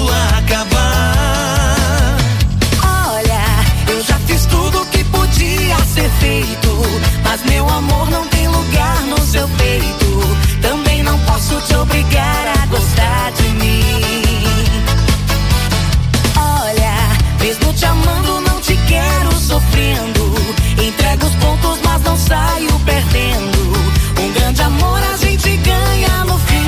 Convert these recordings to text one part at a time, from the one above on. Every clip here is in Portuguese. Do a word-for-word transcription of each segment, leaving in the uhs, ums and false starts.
acabar. Olha, eu já fiz tudo que podia ser feito, mas meu amor não tem lugar no seu peito. Também não posso te obrigar a gostar de mim. Olha, mesmo te amando não te quero sofrendo. Entrego os pontos mas não saio perdendo. Um grande amor a gente ganha no fim.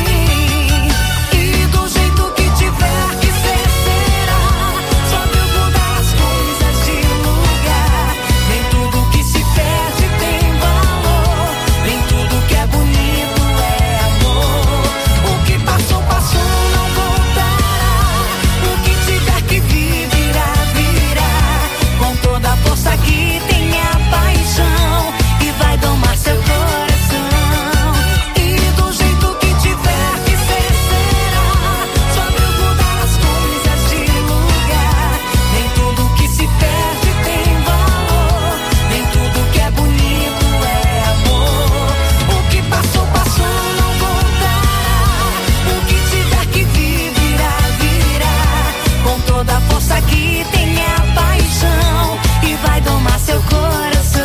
E do jeito que tiver que ser será. Só eu mudar as coisas de lugar. Nem tudo que se perde tem valor. Nem tudo que é bonito é amor. O que passou, passou, não voltará. O que tiver que vir, virá, virá. Com toda a força que tem a paixão. E vai domar seu coração. E do jeito que tiver que ser, será. Só eu mudar as coisas de lugar. Nem tudo que se perde tem valor. Nem tudo que é bonito é amor. O que passou, passou, não voltará. O que tiver que vir, virá, virá. Com toda a força que tem a paixão. E vai domar seu coração.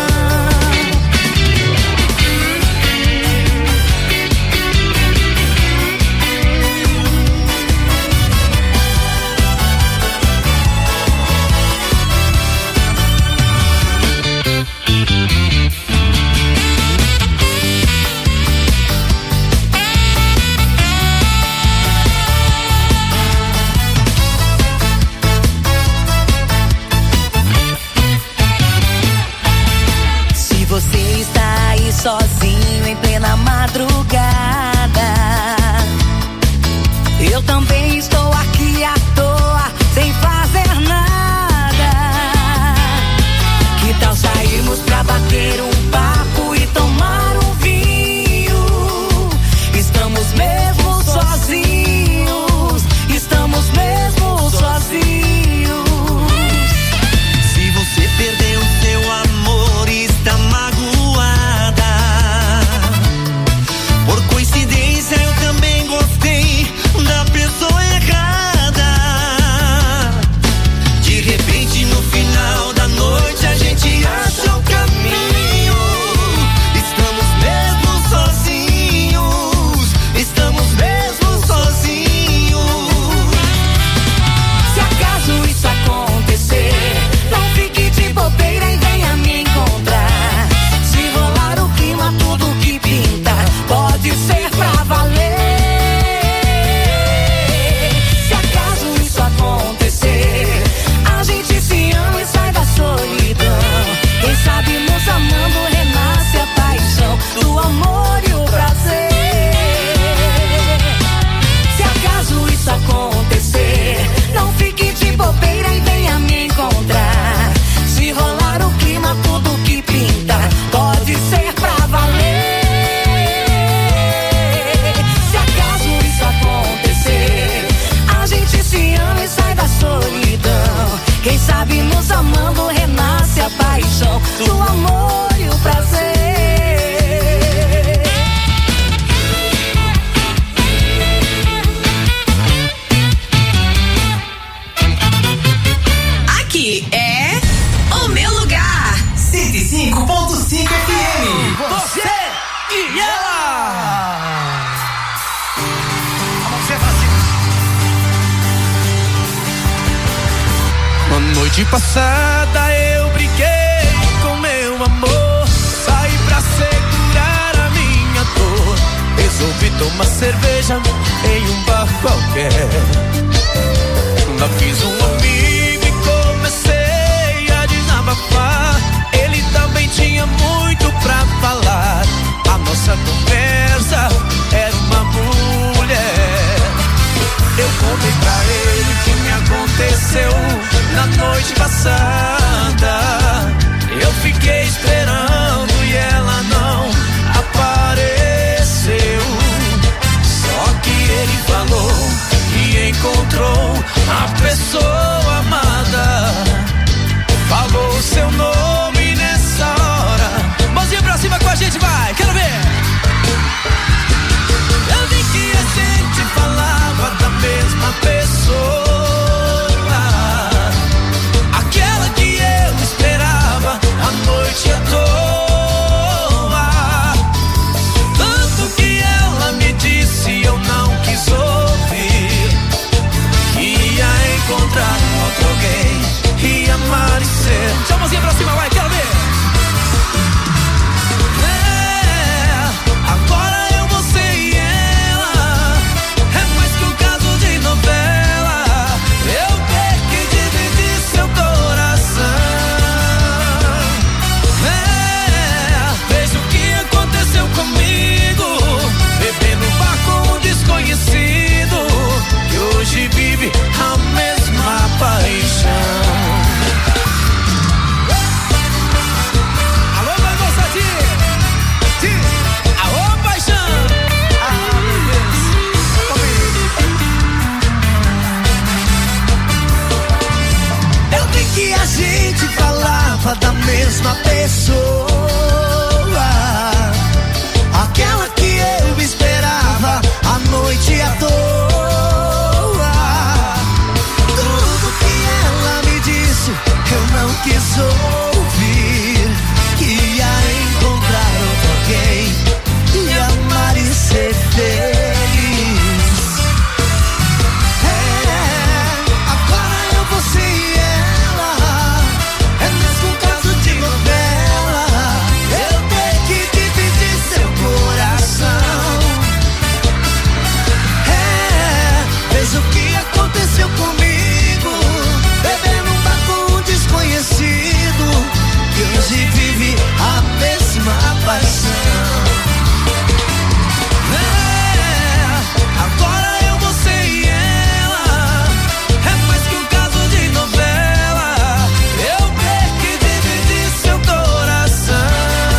Se você está aí sozinho em plena madrugada, eu também estou aqui à toa, sem fazer nada. Que tal sairmos pra bater um papo e tomar um vinho? Estamos mesmo sozinhos, estamos mesmo sozinhos. Se você perdeu seu amor e está magoada, por coincidência eu também gostei da pessoa errada. De repente no final da noite a gente acha o caminho. Estamos mesmo sozinhos, estamos mesmo sozinhos. Se acaso isso acontecer, não fique de bobeira e venha me encontrar. Se rolar o clima, tudo que pinta pode ser pra valer. Se acaso isso acontecer, a gente se ama e sai da solidão. Quem sabe nos amando renasce a paixão do amor e o prazer. Se acaso isso acontecer, não fique de bobeira e venha me encontrar. Se rolar o clima, tudo que pinta pode ser pra valer. Se acaso isso acontecer, a gente se ama e sai da solidão. Quem sabe nos amando renasce a paixão do amor e o prazer. Aqui é o meu lugar. cento e cinco ponto cinco F M. Você e ela. Na noite passada eu briguei com meu amor. Saí pra segurar a minha dor. Resolvi tomar cerveja em um bar qualquer. Lá fiz um amigo e comecei a desabafar. Ele também tinha muito pra falar. A nossa conversa era uma mulher. Eu contei pra ele o que me aconteceu na noite passada. Eu fiquei esperando e ela não apareceu. Só que ele falou e encontrou a pessoa amada. Falou o seu nome nessa hora. Mãozinha pra cima com a gente, vai, quero ver. Eu vi que a gente falava da mesma pessoa. mesma pessoa, aquela que eu esperava a noite à toa. Tudo que ela me disse eu não quis ouvir, que ia encontrar outro alguém e amar e ser feliz. É, agora eu, você e ela, é mesmo um caso de novela. Eu tenho que dividir seu coração. É, veja o que aconteceu comigo, bebendo um bar com um desconhecido, que hoje vive a mesma paixão. É, agora eu, você e ela, é mais que um caso de novela. Eu tenho que dividir seu coração.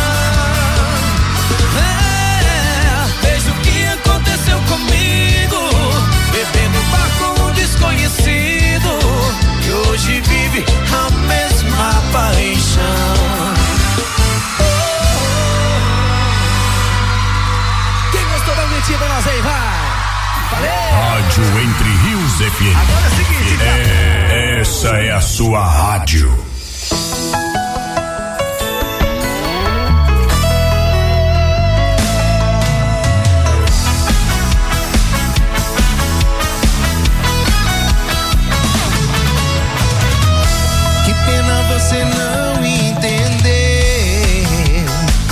É, veja o que aconteceu comigo, bebendo um bar com um desconhecido, que hoje vive a mesma paixão. Quem gostou da vinheta pra nós aí, vai! Valeu! Rádio Entre Rios F M. Agora é o seguinte, então. É, essa é a sua rádio. Que pena você não entender,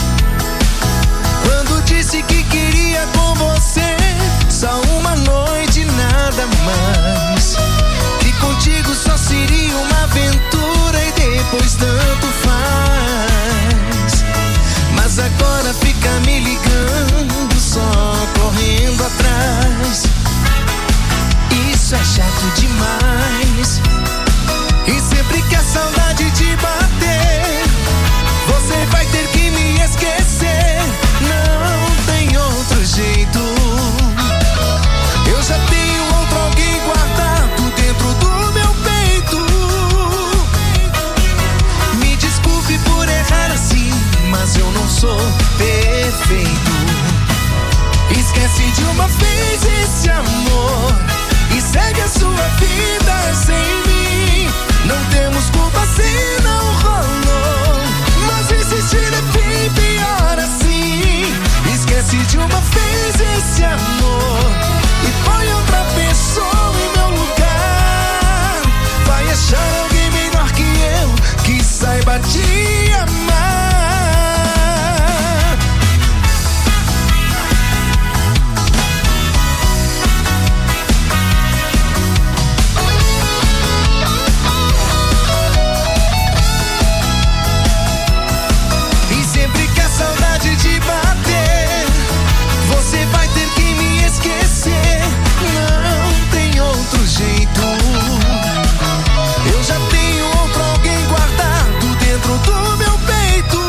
quando disse que queria com você só uma noite, nada mais, que contigo só seria uma aventura e depois tanto faz. Mas agora fica me ligando, só correndo atrás. Isso é chato demais. E sempre que a saudade te bater, você vai ter que me esquecer. Não tem outro jeito. Eu já tenho outro alguém guardado dentro do meu peito. Me desculpe por errar assim, mas eu não sou perfeito. Esquece de uma vez esse amor e segue a sua vida sem mim. Não temos culpa se não rolou, mas insistir é bem pior assim. Esquece de uma vez esse amor e põe outra pessoa em meu lugar. Vai achar alguém melhor que eu, que saiba te amar. E sempre que a saudade te bater, você vai ter que me esquecer. Não tem outro jeito. Eu já tenho outro alguém guardado dentro do meu peito.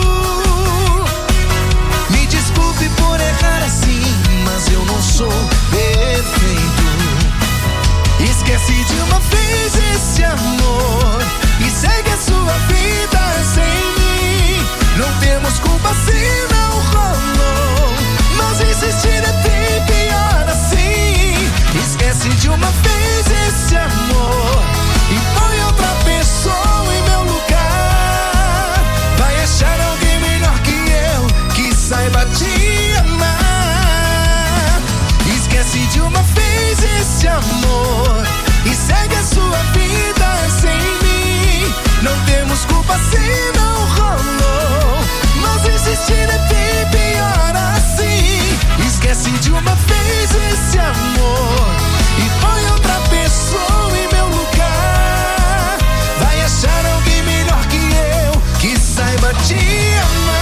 Me desculpe por errar assim, mas eu não sou perfeito. Esquece de uma vez esse amor e segue a sua vida sem mim. Não temos culpa se não rolou, mas insistir é bem pior assim. Esquece de uma vez esse amor e põe outra pessoa em meu lugar. Vai achar alguém melhor que eu, que saiba te amar. Esquece de uma vez esse amor e segue a sua vida sem mim. Não temos culpa se não rolou, mas insistir é bem pior assim. Esquece de uma vez esse amor e põe outra pessoa em meu lugar. Vai achar alguém melhor que eu, que saiba te amar.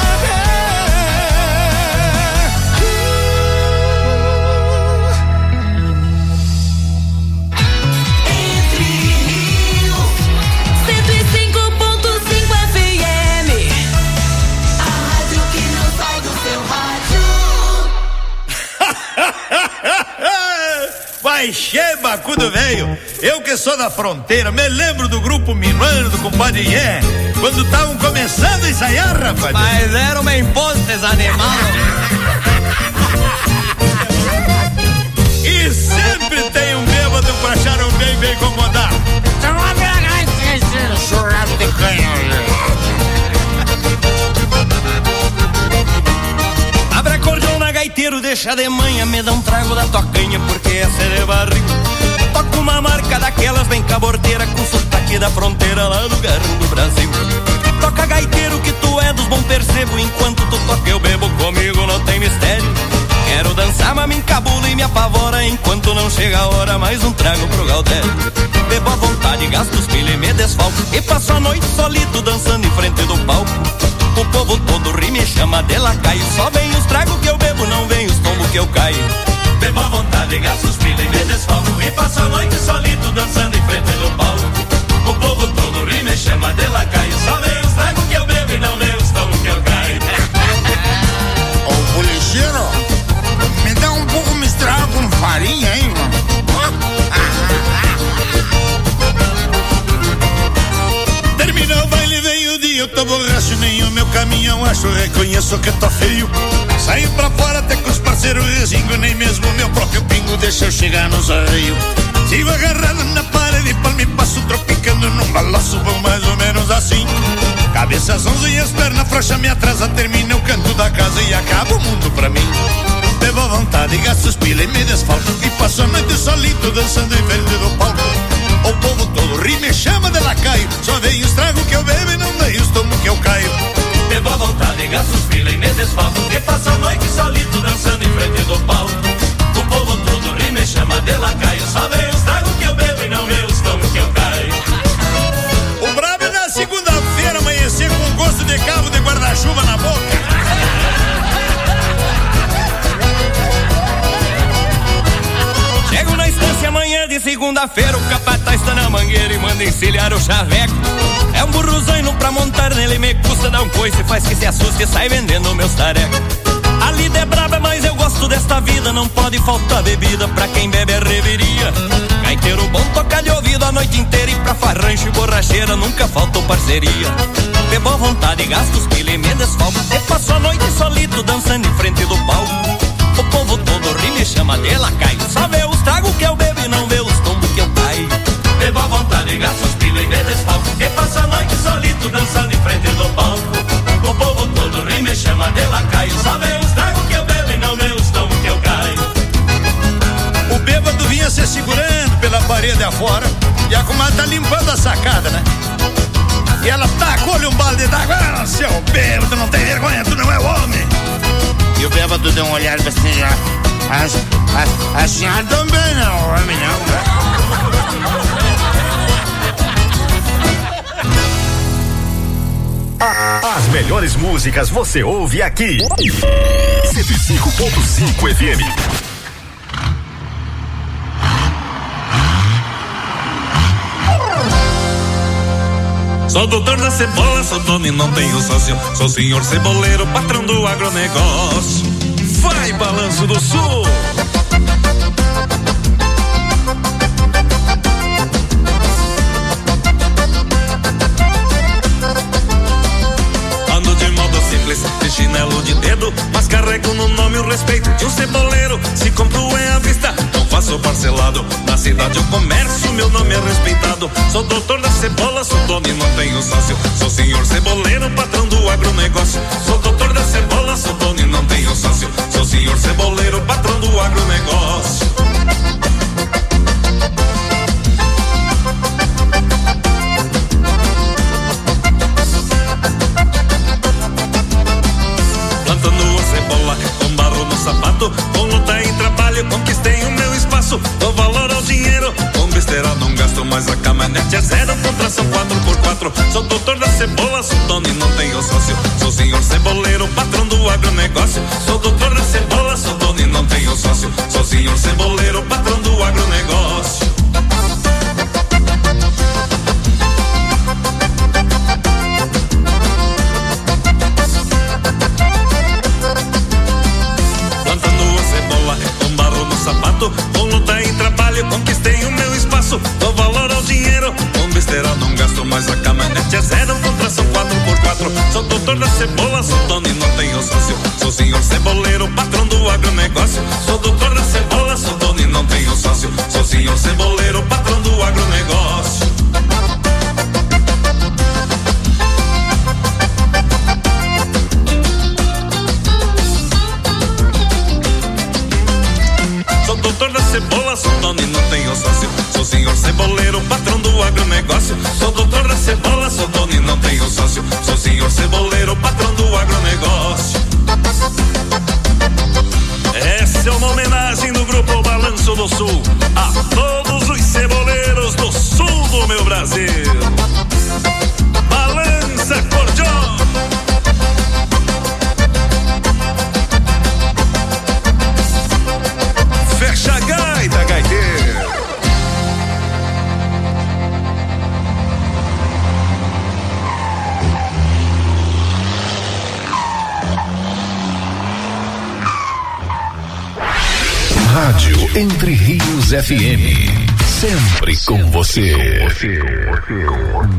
cento e cinco ponto cinco F M. A rádio que não sai do seu rádio. Vai encher bacudo velho. Eu que sou da fronteira, me lembro do grupo Minuano, do compadre Ié. quando estavam começando a ensaiar, rapaz. Mas era uma impostes animal. E sempre tem um bêbado pra achar um bem, bem incomodar. Chorado de canha. Abre acordeona, gaiteiro, deixa de manhã, me dá um trago da tua canha, porque essa é de barril. Toca uma marca daquelas bem caborteira, com sotaque da fronteira lá do garro do Brasil. Toca gaiteiro que tu é dos bom percebo, enquanto tu toca eu bebo, comigo não tem mistério. Quero dançar, mas me encabulo e me apavora, enquanto não chega a hora, mais um trago pro Galdério. Bebo à vontade, gasto os pilha e me desfalco, e passo a noite solito dançando em frente do palco. O povo todo ri, me chama de lacaio, só vem os tragos que eu bebo, não vem os tombos que eu caio. Bebo à vontade, gasto os pilha e me desfalco, e passo a noite solito dançando em frente do palco. O povo todo ri, me chama de lacaio, só vem os tragos que eu bebo e não vem os tombos que eu caio. Ô, policheiro, me dá um pouco misturado com farinha, hein, mano? Terminou o baile, vem o dia, eu tô borracho, nem o meu caminhão acho, reconheço que tô feio. Saí pra fora até com os parceiros resingo, nem mesmo meu próprio pingo deixa eu chegar nos arreios. Sigo agarrado na parede, palme passo tropicando num balanço, vou mais ou menos assim. Cabeça zonza e as pernas frouxas me atrasa, termina o canto da casa e acaba o mundo pra mim. Bebo à vontade, gasto os pila e me desfalco, e passo a noite solito dançando em frente do palco. O povo todo ri, me chama de lacaio, só vem os tragos que eu bebo e não vem os tomos que eu caio. Bebo à vontade, gasto os pila e me desfalco, e passo a noite solito dançando em frente do palco. O povo todo ri, me chama de lacaio, só vem os tragos que eu bebo e não vem os tomos que eu caio. O brabo é na segunda-feira amanhecer com gosto de cabo de guarda-chuva na boca. Chego na estância amanhã de segunda-feira, o capataz tá na mangueira e manda encilhar o chaveco. É um burrozaino pra montar nele, me custa dar um coice, faz que se assuste e sai vendendo meus tarecos. A lida é braba, mas eu gosto desta vida, não pode faltar bebida, pra quem bebe é reveria. Gaiteiro bom toca de ouvido a noite inteira, e pra farrancho e borracheira nunca faltou parceria. Bebo à vontade, gasto os pila e me desfalco, e passo a noite solito dançando em frente do palco. O povo todo ri, me chama de lacaio, só vê os tragos que eu bebo e não vê os tombos que eu caio. Bebo à vontade, gasto os pila e me desfalco, e passo a noite solito dançando em frente do palco. O povo todo ri, me chama de lacaio, só vê os tragos que eu bebo e não vê os tombos que eu caio. O bêbado vinha se segurando pela parede afora, e a comadre tá limpando a sacada, né? E ela tacou-lhe um balde d'água. Ah, seu bêbado, não tem vergonha, tu não é homem. E o bêbado deu uma olhada assim, a, a, a senhora também não, homem não. As melhores músicas você ouve aqui. cento e cinco ponto cinco F M. Sou doutor da cebola, sou dono e não tenho sócio. Sou senhor ceboleiro, patrão do agronegócio. Vai, Balanço do Sul! Ando de modo simples, de chinelo de dedo, mas carrego no nome o respeito de um ceboleiro. Se compro é à vista, não faço parcelado. Na cidade eu comércio, meu nome é respeitado. Sou doutor da cebola, sou dono e não tenho sócio. Sou senhor ceboleiro, patrão do agronegócio. Sou doutor da cebola, sou dono e não tenho sócio. Sou senhor ceboleiro, patrão do agronegócio. Plantando a cebola com barro no sapato, com luta e trabalho conquistei o meu espaço. Dou valor ao dinheiro, com besteira não gasto, mas a caminhonete é zero, contração quatro por quatro. Sou doutor da cebola, sou dono e não tenho sócio. Sou senhor ceboleiro, patrão do agronegócio. Sou doutor da cebola, sou dono e não tenho sócio. Sou senhor ceboleiro, patrão do agronegócio. Plantando a cebola com barro no sapato, com luta e trabalho conquistei o meu espaço. Dou valor ao dinheiro, com besteira besteira não gasto, mas a caminhonete é zero com tração quatro por quatro. Sou doutor da cebola, sou dono e não tenho sócio. Sou senhor ceboleiro, patrão do agronegócio. Sou doutor da cebola, sou dono e não tenho sócio. Sou senhor ceboleiro, patrão do agronegócio. Doutor da cebola, sou dono e não tenho sócio. Sou senhor ceboleiro, patrão do agronegócio. Sou doutor da cebola, sou dono e não tenho sócio. Sou senhor ceboleiro, patrão do agronegócio. Essa é uma homenagem do Grupo Balanço do Sul a todos os ceboleiros do sul do meu Brasil. Balança Cordion. Fecha a gaita, gaiteiro. Rádio Entre Rios F M. Sempre com você. você, você.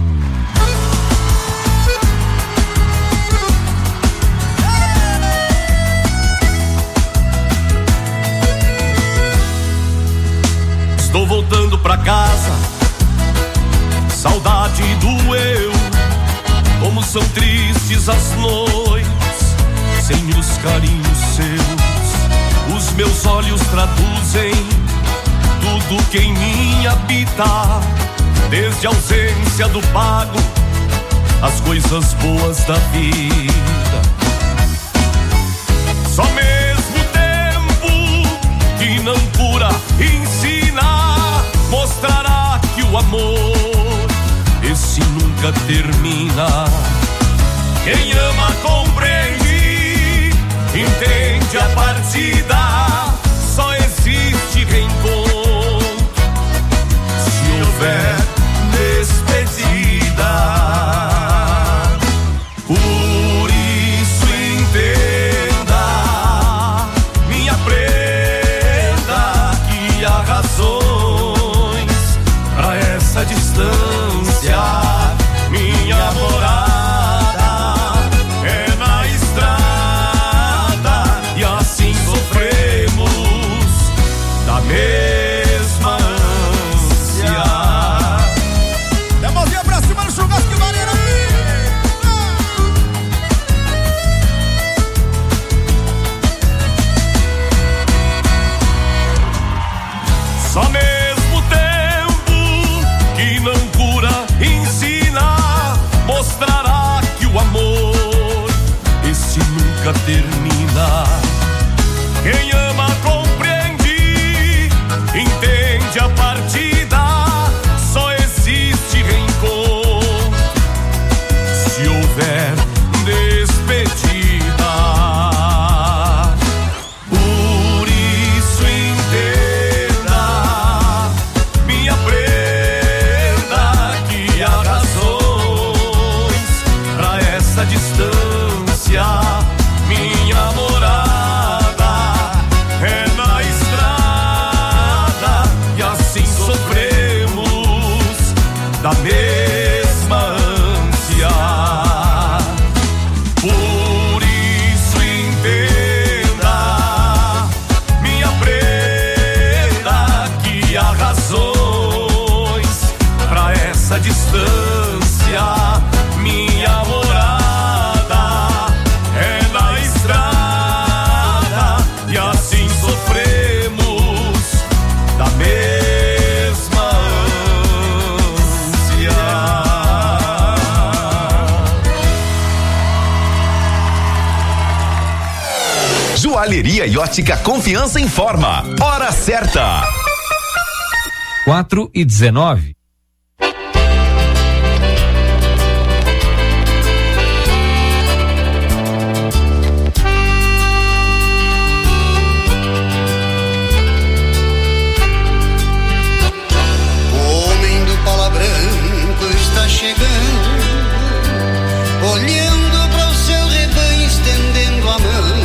Estou voltando pra casa, saudade doeu. Como são tristes as noites, sem os carinhos seus. Os meus olhos traduzem tudo que em mim habita, desde a ausência do pago, as coisas boas da vida. Só mesmo tempo que não cura, ensina, mostrará que o amor, esse nunca termina. Quem ama compreende, entende a partida, só existe reencontro se houver despedida. Por isso entenda, minha prenda, que há razões pra essa distância. Minha morada é na estrada e assim sofremos da mesma ânsia. Dá mãozinha pra cima no churrasco que maneira aqui. Só mesmo tempo que não cura, ensina, mostrará que o amor, esse nunca termina. Quem ama compreende, entende a partida, só existe reencontro se houver despedida. Por isso entenda, minha prenda, que há razões pra essa distância. Minha morada é na estrada e assim sofremos da mesma ânsia. Por isso entenda, minha prenda, que há razões pra essa distância. Minha morada é na estrada e assim sofremos da mesma ânsia. Joalheria e ótica Confiança informa. Hora certa. quatro e dezenove. O homem do pala branco está chegando, olhando para o seu rebanho, estendendo a mão,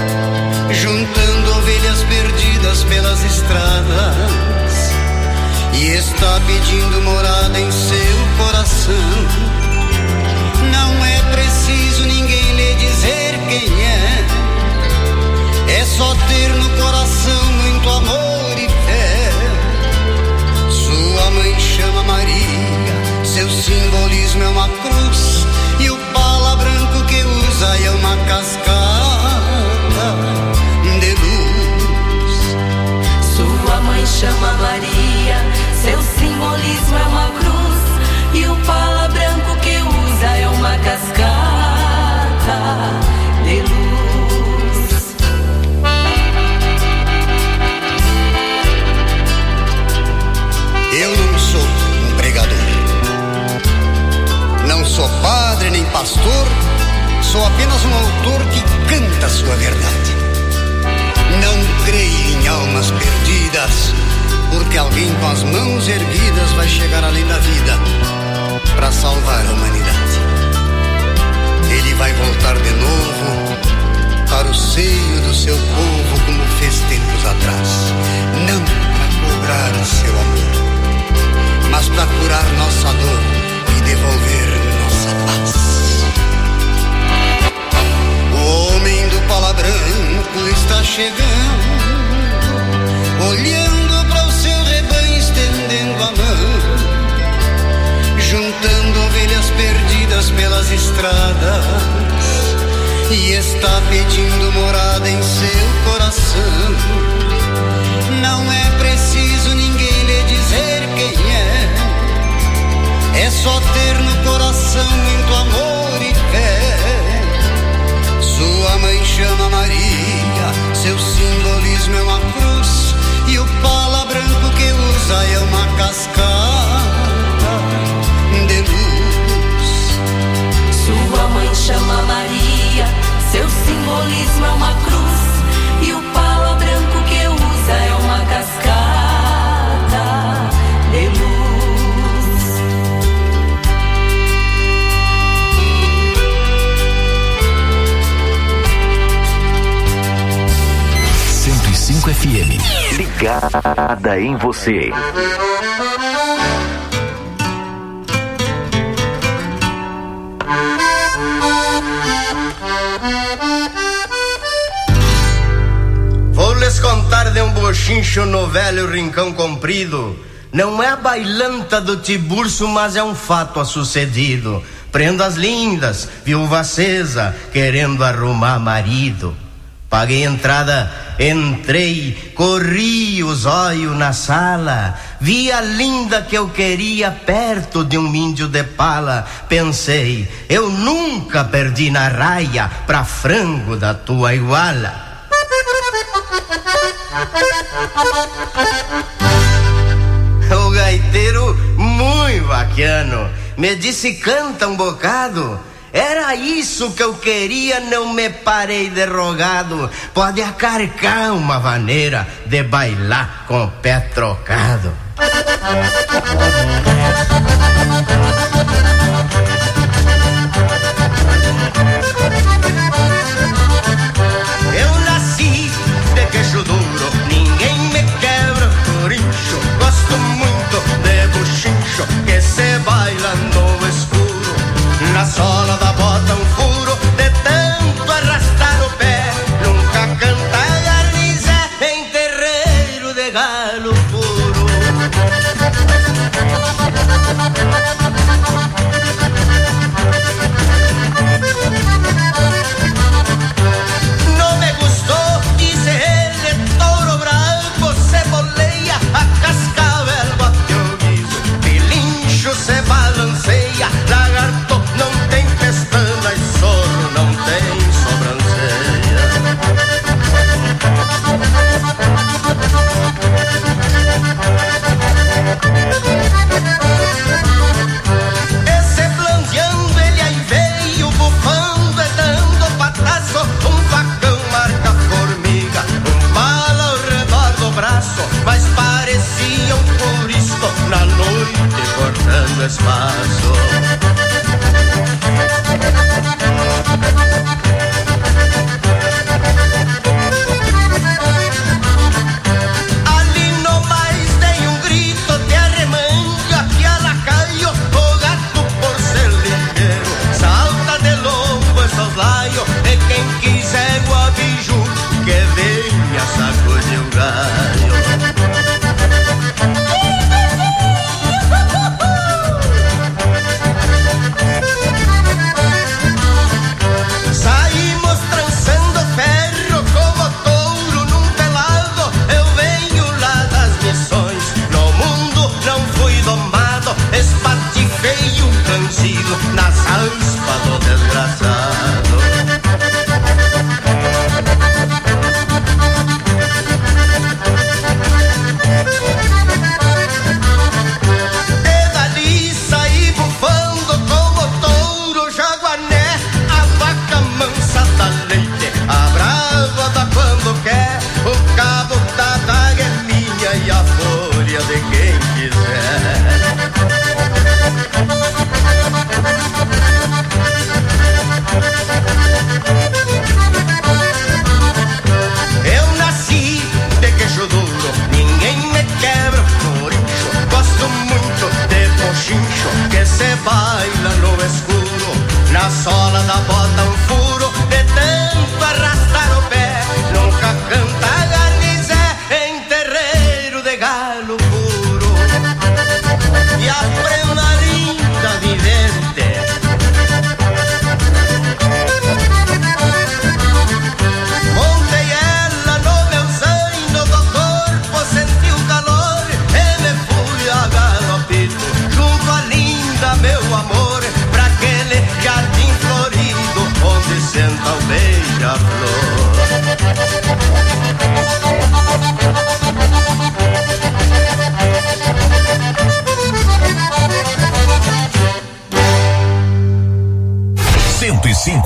juntando ovelhas perdidas pelas estradas e está pedindo morada em seu coração. Não é preciso ninguém lhe dizer quem é, é só ter no coração muito amor e fé. Sua mãe chama Maria, seu simbolismo é uma cruz, e o pala branco que usa é uma cascata de luz. Sua mãe chama Maria, seu simbolismo é uma cruz, e o pala branco que usa é uma cascata de luz. Eu não sou um pregador, não sou padre nem pastor, sou apenas um autor que canta a sua verdade. Não creio em almas perdidas, porque alguém com as mãos erguidas vai chegar além da vida para salvar a humanidade. Ele vai voltar de novo para o seio do seu povo, como fez tempos atrás, não para cobrar o seu amor, mas para curar nossa dor e devolver nossa paz. O homem do pala branco está chegando, olhando para o seu rebanho, estendendo a mão, juntando ovelhas perdidas pelas estradas, e está pedindo morada em seu coração. Não é preciso ninguém lhe dizer quem é, é só ter no coração muito amor e fé. Sua mãe chama Maria, seu simbolismo é uma cruz, e o pala branco que usa é uma cascata de luz. Sua mãe chama Maria, seu simbolismo é uma cruz, e o pala branco que usa é uma cascata de luz. cento e cinco F M, ligada em você. Vou lhes contar de um bochincho no velho rincão comprido. Não é a bailanta do Tiburcio, mas é um fato a sucedido. Prendas lindas, viúva acesa, querendo arrumar marido. Paguei entrada, entrei, corri os olhos na sala, vi a linda que eu queria perto de um índio de pala. Pensei, eu nunca perdi na raia pra frango da tua iguala. O gaiteiro, muito bacano, me disse canta um bocado. Era isso que eu queria, não me parei de rogado. Pode acarcar uma maneira de bailar com o pé trocado. Eu nasci de queixo duro, ninguém me quebra corincho. Gosto muito de buchincho que se baila no escuro. Na sola da bota um furo, de tanto arrastar o pé. Nunca canta garniza em terreiro de galo puro. Não me gostou, disse ele, touro branco se boleia, a cascavel bate o guiso, pilincho se balanceia, lagarto não tem pestana e sorro não tem sobrancelha. Esse blandeando ele aí veio, bufando e dando pataço, um facão marca formiga, um bala ao redor do braço, mas parecia um puristo na noite cortando espaço. Ali no mais tem um grito de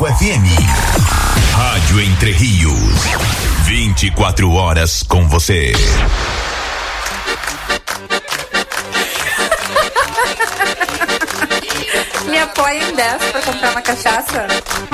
cinco F M. Rádio Entre Rios. vinte e quatro horas com você. Me apoia em dez pra comprar uma cachaça.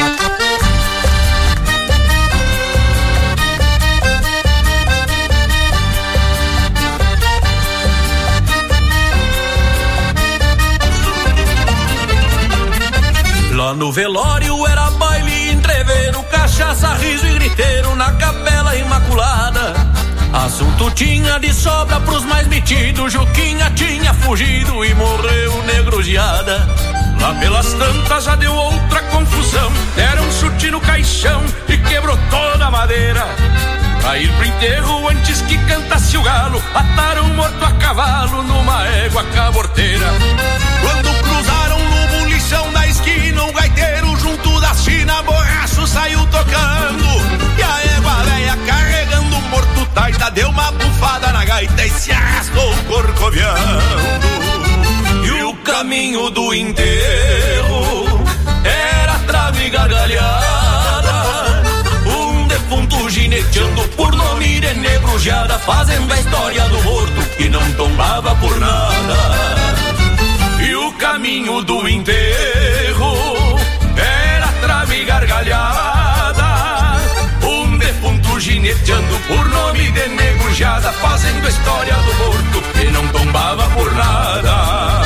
Lá no velório era baile, entreveiro, cachaça, riso e griteiro na Capela Imaculada. Assunto tinha de sobra pros mais metidos, Juquinha tinha fugido e morreu negruziada. Lá pelas tantas já deu outra confusão, deram um chute no caixão e quebrou toda a madeira. Pra ir pro enterro antes que cantasse o galo, ataram o morto a cavalo numa égua caborteira. Quando cruzaram no bulichão da esquina, um gaiteiro junto da China, borracho saiu tocando. E a égua velha carregando o morto taita, deu uma bufada na gaita e se arrastou corcoveando. E o caminho do enterro era trave e gargalhada, um defunto gineteando por nome de negrujada, fazendo a história do morto que não tombava por nada. E o caminho do enterro era trave e gargalhada, um defunto gineteando por nome de negrujada, fazendo a história do morto que não tombava por nada.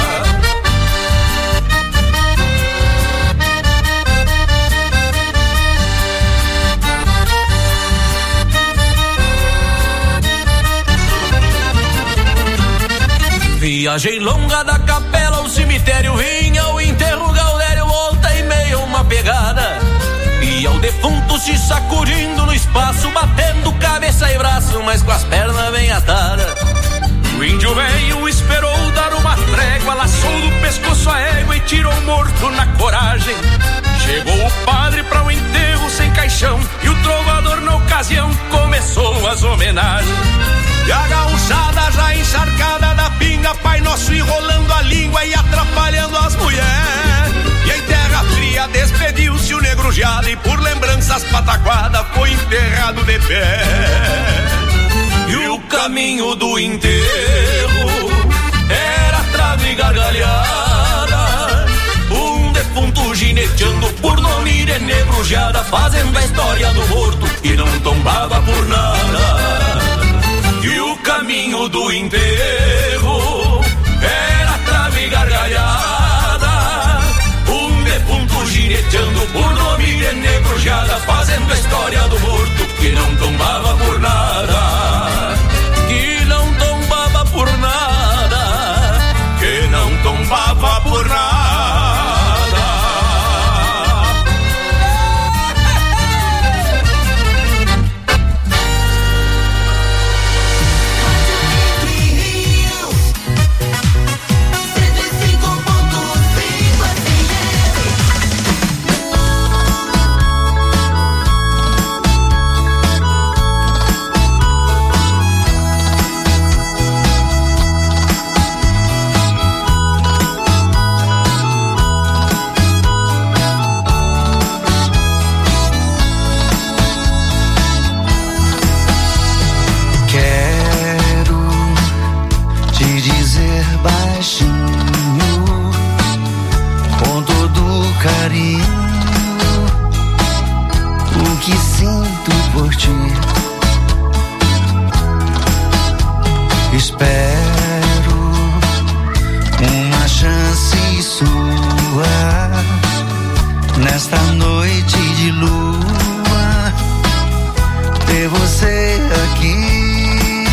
Viagem longa da capela ao cemitério, vinha o enterro, Gaudério volta e meia uma pegada. E ao defunto se sacudindo no espaço, batendo cabeça e braço, mas com as pernas bem atadas. O índio velho esperou dar uma trégua, laçou do pescoço a égua e tirou morto na coragem. Chegou o padre para o enterro sem caixão e o trovador na ocasião começou as homenagens. E a gauchada já encharcada da pinga, Pai Nosso enrolando a língua e atrapalhando as mulheres. E em terra fria despediu-se o negrujado e por lembranças pataquada foi enterrado de pé. E o caminho do enterro era trave e gargalhada, um defunto gineteando por nome de negrujada, fazendo a história do morto que não tombava por nada. E o caminho do enterro era trave e gargalhada, um defunto gineteando por nome de negrujada, fazendo a história do morto que não tombava por nada. Que não tombava por nada, que não tombava por nada. Espero uma chance sua nesta noite de lua, ter você aqui.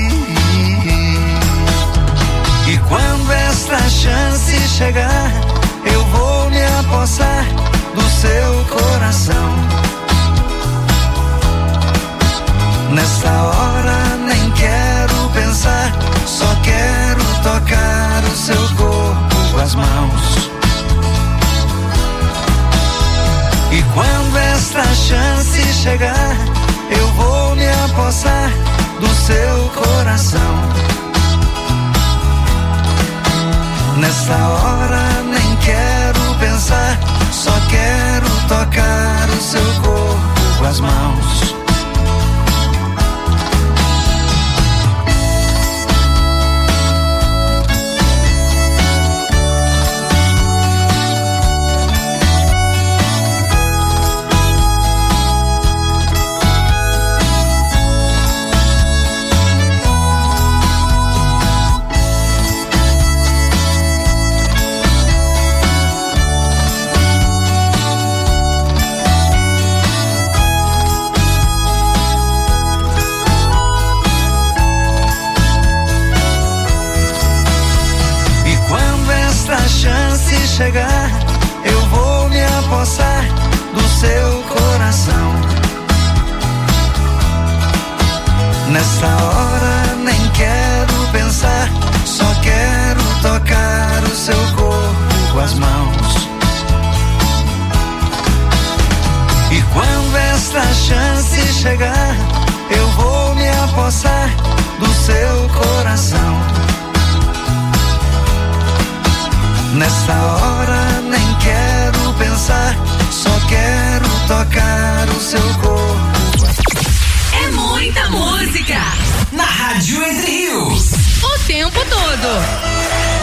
E quando esta chance chegar, eu vou me apossar do seu coração. Nessa hora nem quero pensar, só quero tocar o seu corpo com as mãos. E quando esta chance chegar, eu vou me apossar do seu coração. Nessa hora nem quero pensar, só quero tocar as mãos. Chegar, eu vou me apossar do seu coração. Nessa hora nem quero pensar, só quero tocar o seu corpo com as mãos. E quando esta chance chegar, eu vou me apossar do seu coração. Nessa hora nem quero pensar, só quero tocar o seu corpo. É muita música na Rádio Entre Rios o tempo todo.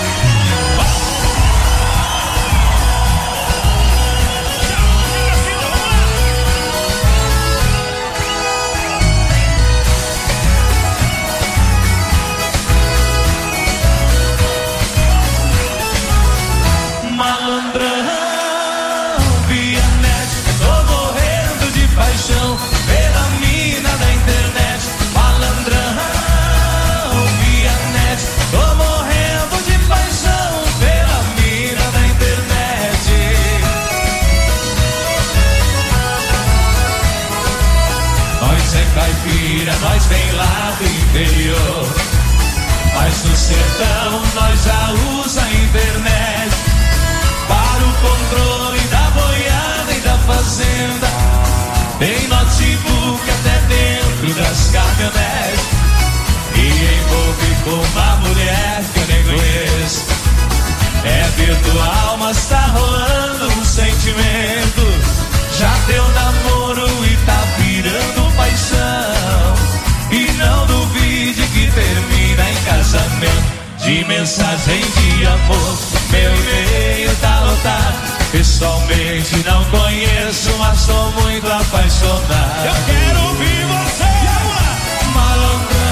Nós vem lá do interior, mas no sertão nós já usa a internet para o controle da boiada e da fazenda. Tem notebook até dentro das caminhonetes e envolve com uma mulher que eu nem conheço. É virtual, mas tá rolando um sentimento. Já deu namoro e tá virando paixão. E não duvide que termina em casamento. De mensagem de amor, meu e-mail tá lotado. Pessoalmente não conheço, mas sou muito apaixonado. Eu quero ouvir você, malandrão.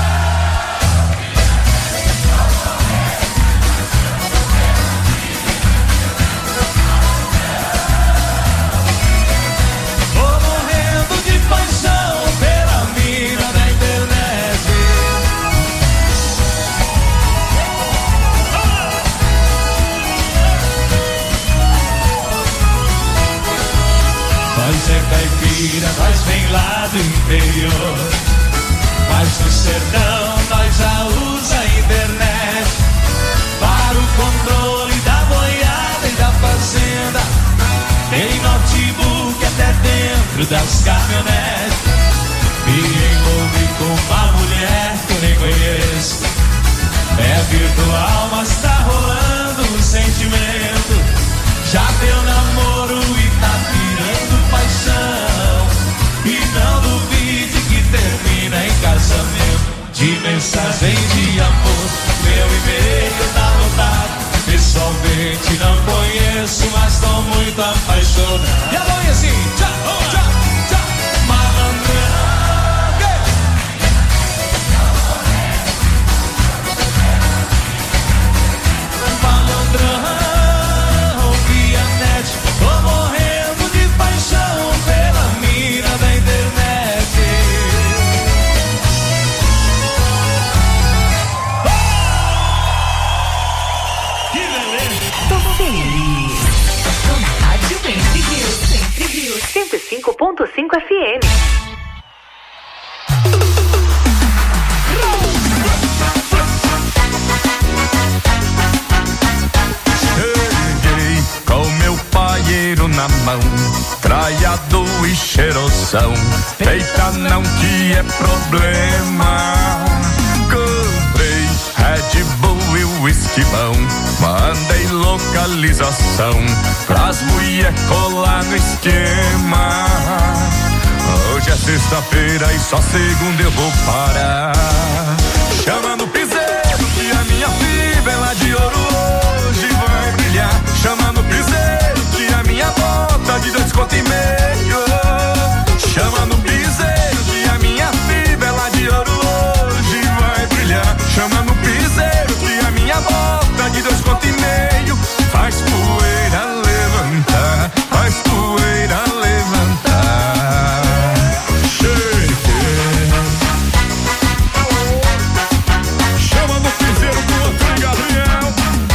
Nós vem lá do interior, mas no sertão nós já usa a internet para o controle da boiada e da fazenda. Tem notebook até dentro das caminhonetes e envolve com uma mulher que eu nem conheço. É virtual, mas tá rolando um sentimento. Já deu namoro e tá virando paixão. E não duvide que termina em casamento. De mensagem de amor, meu e-mail tá lotado. Pessoalmente não conheço, mas tô muito apaixonado. E a mãe assim, tchau, tchau, tchau, malandrão. Malandrão. cento e cinco ponto cinco F M. Cheguei com meu paieiro na mão, traiado e cheirosão. Feita não que é problema. Comprei Red Bull e whisky bom. Mandei localização pras mulher colar no esquema. Hoje é sexta-feira e só segunda eu vou parar. Chama no piseiro que a minha fivela de ouro hoje vai brilhar. Chama no piseiro que a minha bota de dois conto e meio. Chama no piseiro que a minha fivela de ouro hoje vai brilhar. Chama no piseiro que a minha bota de dois conto e meio. Faz poeira levantar, faz poeira levantar. Chama no piseiro do Antônio Gabriel.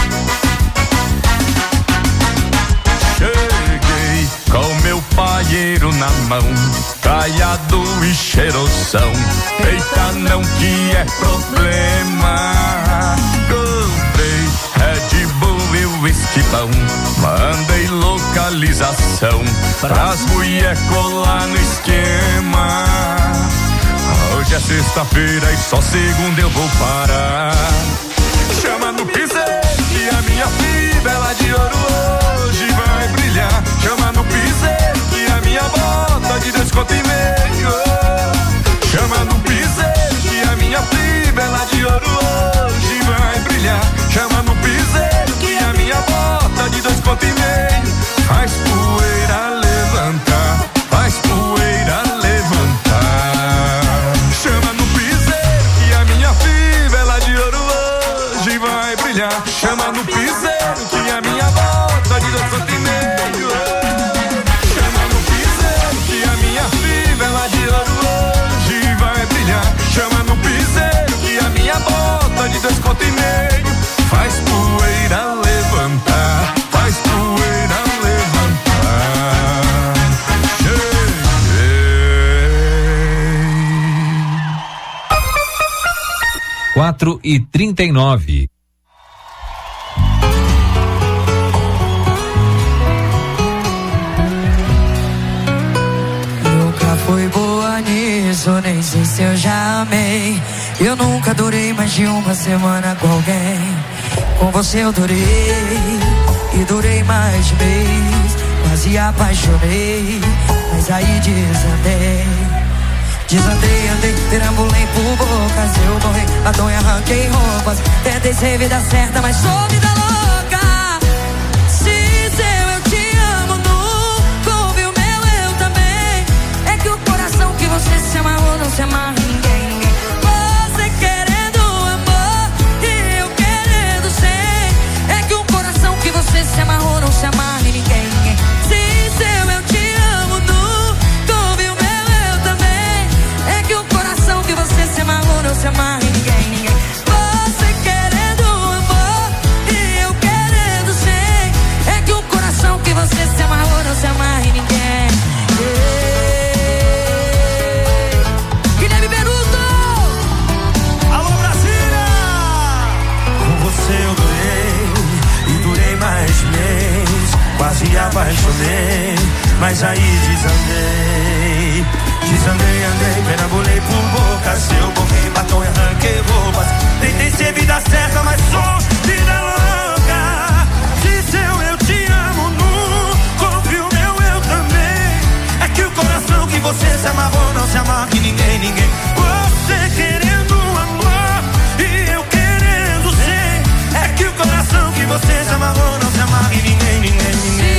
Cheguei com meu paieiro na mão, caiado e cheirosão. Eita não que é problema. Comprei Red Bull e whisky bom. Mandei localização pras mulher colar no esquema. Hoje é sexta-feira e só segunda eu vou parar. Chama no piseiro que a minha fivela de ouro hoje vai brilhar. Chama no piseiro que a minha bota de dois conto e meio. Chama no piseiro que a minha fivela de ouro hoje vai brilhar. Chama no piseiro que a minha bota de dois conto e meio. Faz poeira levantar, faz poeira levantar. Chama no piseiro que a minha fivela de ouro hoje vai brilhar. Chama no piseiro que a minha bota de dois conto e meio. Chama no piseiro que a minha fivela de ouro hoje vai brilhar. Chama no piseiro que a minha bota de dois conto e meio. Faz poeira levantar, faz poeira levantar. Quatro e trinta e nove. Nunca fui boa nisso, nem sei se eu já amei. Eu nunca durei mais de uma semana com alguém. Com você eu durei, e durei mais de mês. Quase apaixonei, mas aí desandei. Desandei, andei, perambulei por bocas. Eu morri, batom e arranquei roupas. Tentei ser vida certa, mas sou vida louca. Se seu eu te amo, nunca ouvi o meu eu também. É que o coração que você se amarrou não se amarra em ninguém, ninguém. Você querendo amor e eu querendo ser. É que o coração que você se amarrou não se amarra em ninguém, ninguém. Se seu eu te amo, nunca ouvi o meu eu também. É que o coração que você se amarrou não se amarra em ninguém, ninguém. Você querendo amor e eu querendo ser. É que o coração que você se amarrou não se amarra em ninguém. Guilherme Beruto! Alô Brasília! Com você eu durei, e durei mais de mês. Quase apaixonei, mas aí desandei. Desandei, andei, perambulei por bocas. Eu borrei batom e arranquei roupas. Tentei ser vida certa, mas sou vida louca. Disse eu, eu te amo, nunca ouvi o meu eu também. É que o coração que você se amarrou não se amarra em ninguém, ninguém. Você querendo amor e eu querendo ser. É que o coração que você se amarrou não se amarra em ninguém, ninguém, ninguém.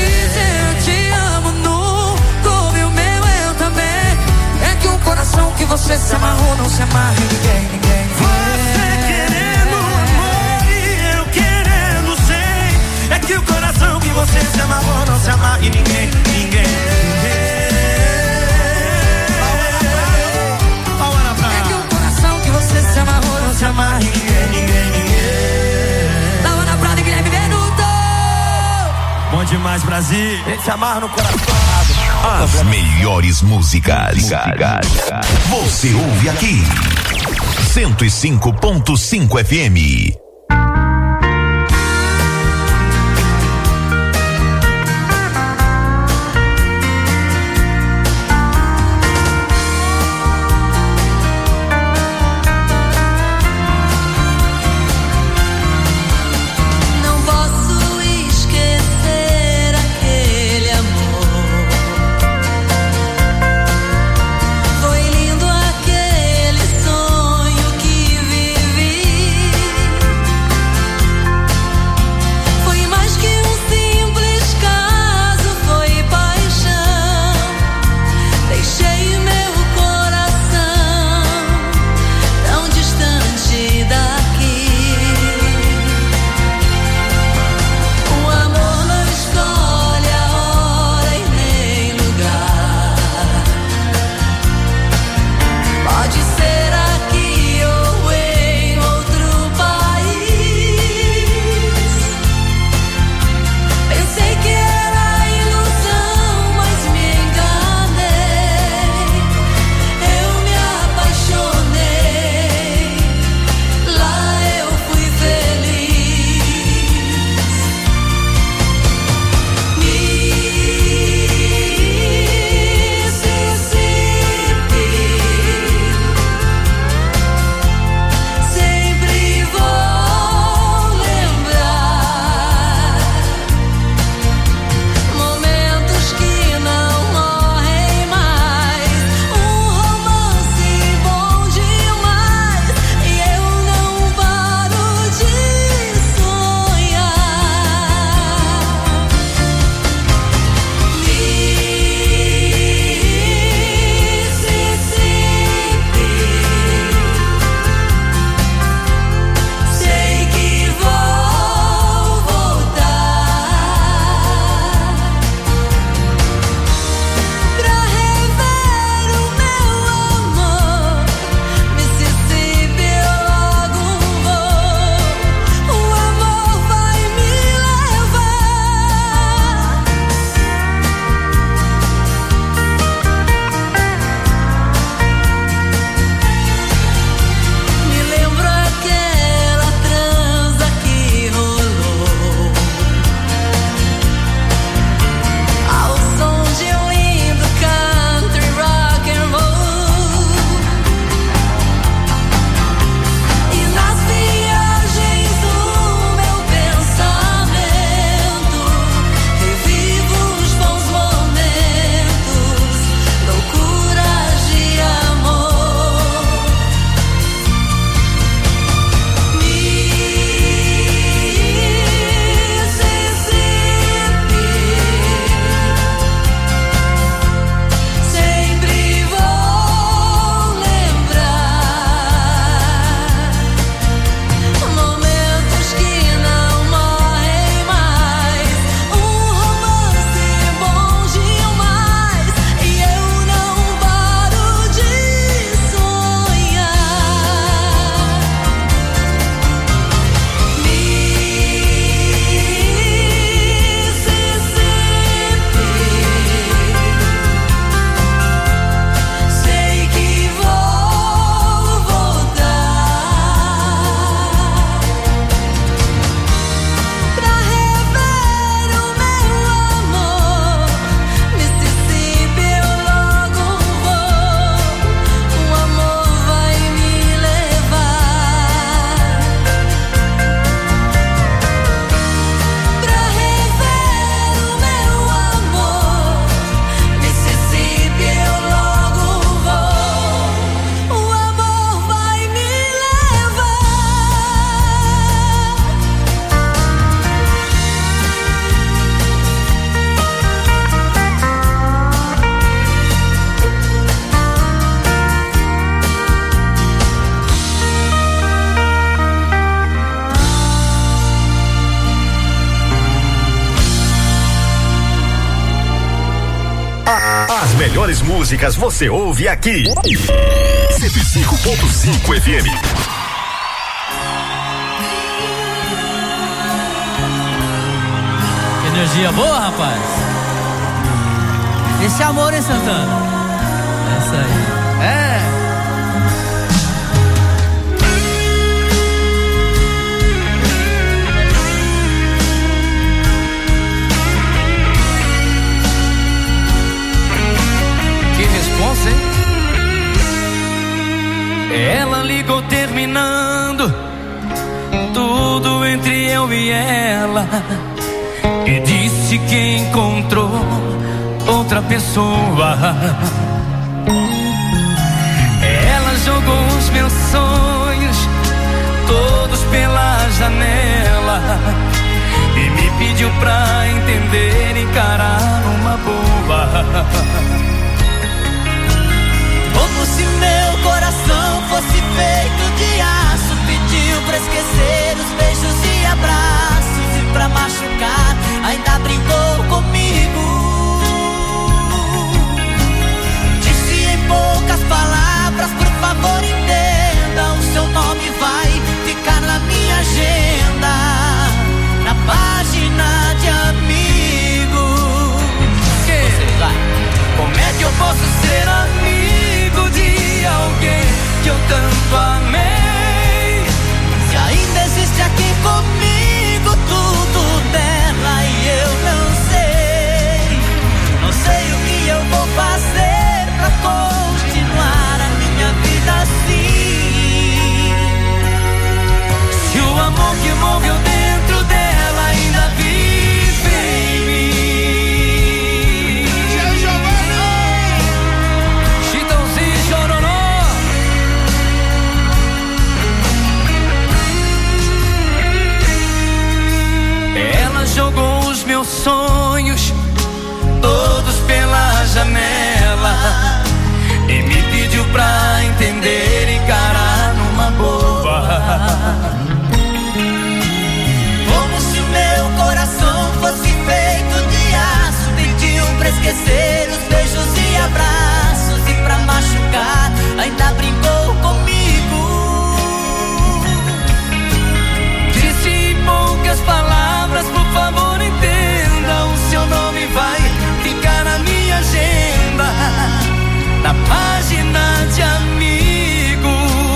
Coração que você se amarrou não se amarra em ninguém, ninguém. Você querendo amor e eu querendo ser. É que o coração que você se amarrou não se amarra em ninguém, ninguém. É que o coração que você se amarrou não se amarra em ninguém, ninguém, ninguém. Laura Prada e Guilherme Benuto. Bom demais, Brasil. Ele se amarra no coração. As melhores músicas. Você ouve aqui. cento e cinco ponto cinco F M. melhores músicas você ouve aqui. cento e cinco ponto cinco F M. Energia boa, rapaz. Esse amor, hein, Santana? Essa aí. É. Ela ligou terminando tudo entre eu e ela e disse que encontrou outra pessoa. Ela jogou os meus sonhos todos pela janela e me pediu pra entender e encarar uma boa. Como se meu coração fosse feito de aço, pediu pra esquecer os beijos e abraços e pra machucar ainda brincou comigo. Disse em poucas palavras, por favor entenda, o seu nome vai ficar na minha agenda, na página de amigos. Que? Vai. Como é que eu posso ser amigo de alguém que eu tanto amei? Se ainda existe aqui comigo tudo dela e eu não sei. Não sei o que eu vou fazer pra continuar a minha vida assim. Se o amor que morreu dentro dela ainda vive em mim. Jogou os meus sonhos todos pela janela e me pediu pra entender e encarar numa boa. Como se meu coração fosse feito de aço, pediu pra esquecer os beijos e abraços e pra machucar ainda brincou comigo. Disse em poucas palavras, por favor entenda, o seu nome vai ficar na minha agenda, na página de amigos.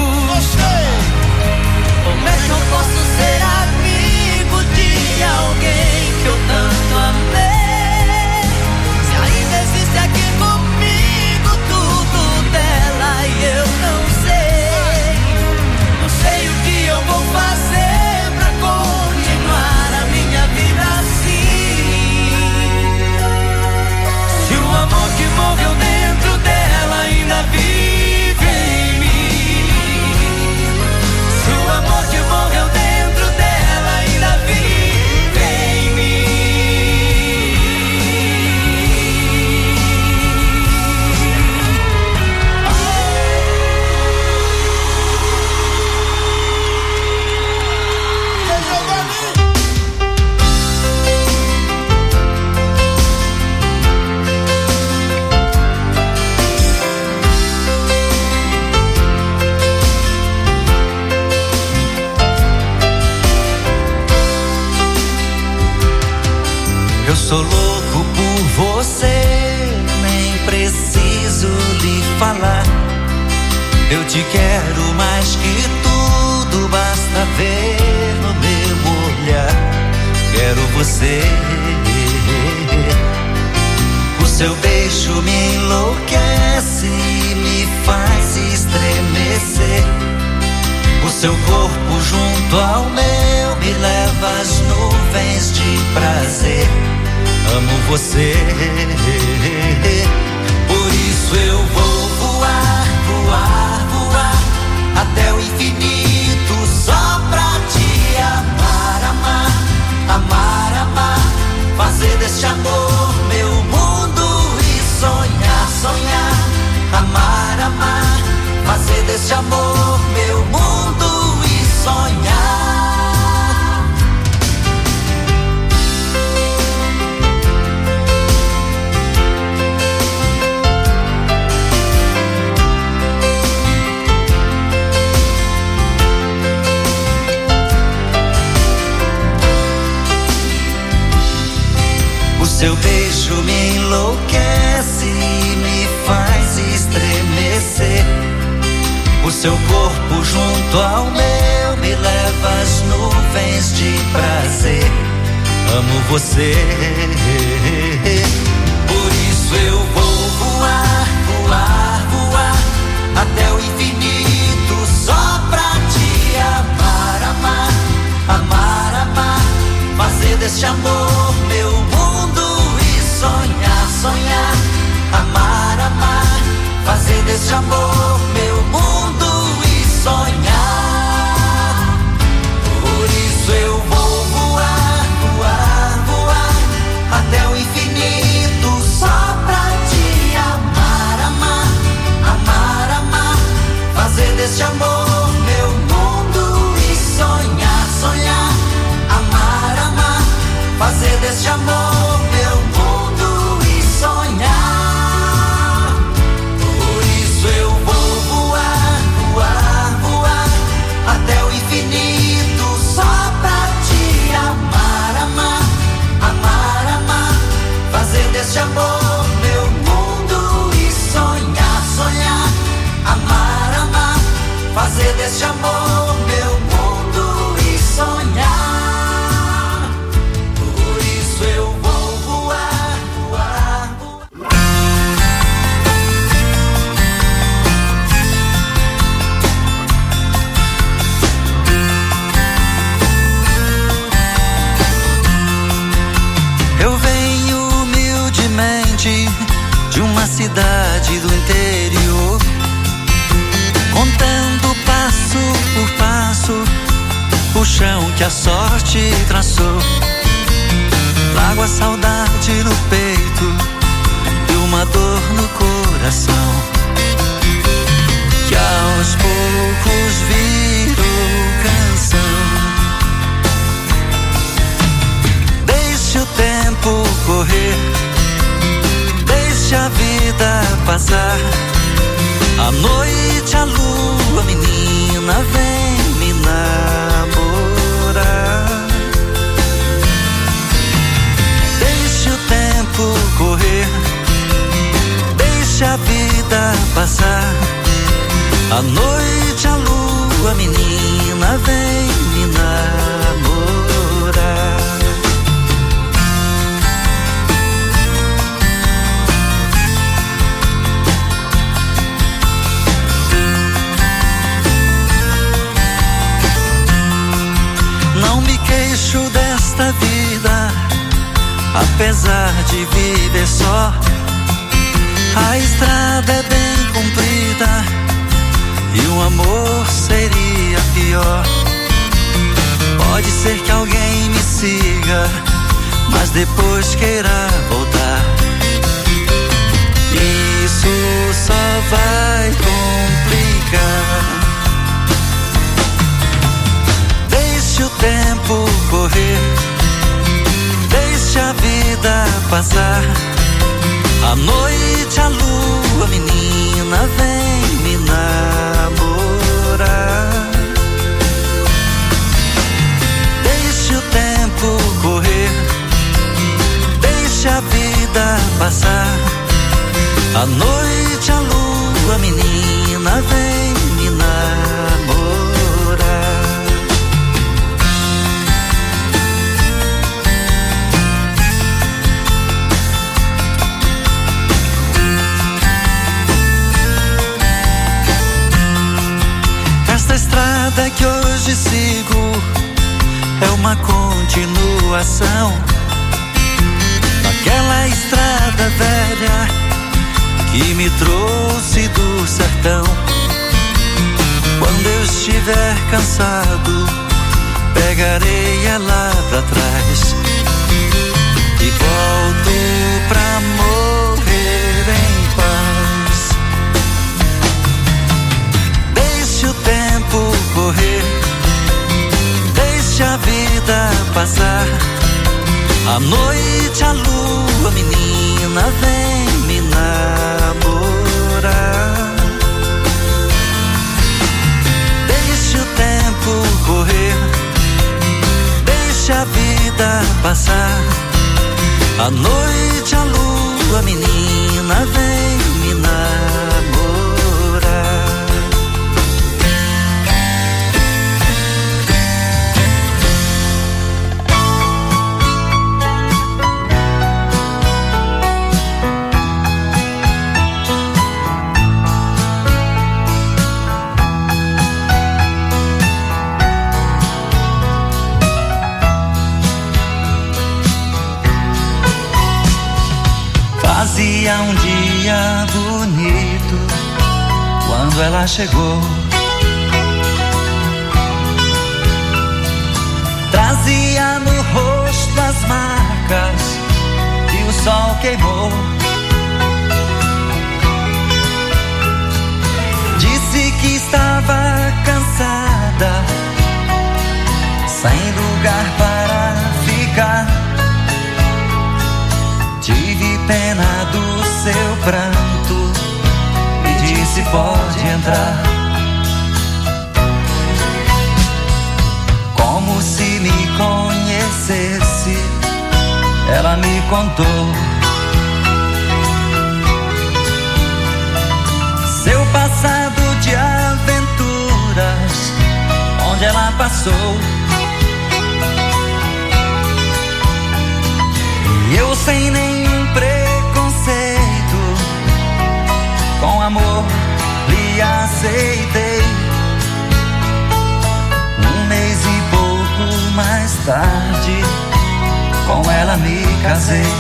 Como é que eu posso ser amigo de alguém que eu tanto amei? Se ainda existe aqui comigo tudo dela e eu não sei. Não sei o que eu vou fazer pra continuar a minha vida assim. Se o amor que morreu dentro dela ainda vive em mim. Se o amor que morreu dentro dela ainda vive em mim. Eu sou louco por você, nem preciso lhe falar. Eu te quero mais que tudo, basta ver no meu olhar. Quero você. O seu beijo me enlouquece, me faz estremecer. O seu corpo junto ao meu me leva às nuvens de prazer. Amo você, por isso eu vou voar, voar, voar até o infinito só pra te amar, amar, amar, amar. Fazer deste amor meu mundo e sonhar, sonhar. Amar, amar, fazer deste amor meu mundo e sonhar. Seu beijo me enlouquece, me faz estremecer. O seu corpo junto ao meu me leva às nuvens de prazer. Amo você, por isso eu vou voar, voar, voar até o infinito só pra te amar, amar, amar, amar, fazer deste amor meu mundo e sonhar, sonhar, amar, amar, fazer deste amor meu mundo e sonhar. Por isso eu vou voar, voar, voar até o infinito só pra te amar, amar, amar, amar, fazer deste amor meu mundo e sonhar, sonhar, amar, amar, fazer deste amor meu mundo e sonhar. Por isso eu vou voar, voar, voar até o infinito só pra te amar, amar, amar, amar, fazer deste amor meu mundo e sonhar, sonhar, amar, amar, fazer deste amor meu mundo e sonhar. Por isso eu vou voar, voar, voar. Eu venho humildemente de uma cidade do interior, contando passo por passo o chão que a sorte traçou. Trago a saudade no peito e uma dor no coração, que aos poucos virou canção. Deixe o tempo correr, deixe a vida passar. À noite a lua, menina, vem me namorar. Deixe o tempo correr, deixe a vida passar. À noite a lua, menina, vem me namorar. Não me queixo desta vida, apesar de viver só. A estrada é bem comprida e o amor seria pior. Pode ser que alguém me siga, mas depois queira voltar. Isso só vai complicar. Deixe o tempo correr, deixe a vida passar. À noite a lua, menina, vem me namorar. Deixe o tempo correr, deixe a vida passar. À noite a lua, menina, vem me namorar. Esta estrada que hoje sigo é uma continuação daquela estrada velha que me trouxe do sertão. Quando eu estiver cansado, pegarei ela pra trás e volto pra morrer em paz. Deixe o tempo correr, deixe a vida passar. À noite a lua, menina, vem me namorar. Deixe o tempo correr, deixe a vida passar. À noite a lua, menina, vem me namorar. Fazia um dia bonito quando ela chegou. Trazia no rosto as marcas que o sol queimou. Disse que estava cansada, sem lugar para ficar. Tive pena do seu pranto e disse: pode entrar. Como se me conhecesse, ela me contou seu passado de aventuras, onde ela passou. E eu, sem nenhum preconceito, com amor lhe aceitei. Um mês e pouco mais tarde, com ela me casei.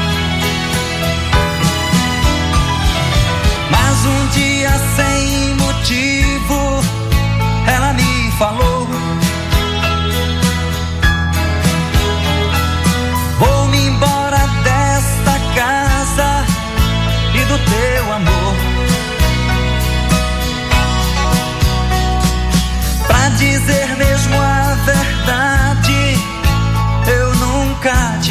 Mas um dia, sem motivo, ela me falou: vou-me embora desta casa e do teu amor. Pra dizer mesmo a verdade, eu nunca te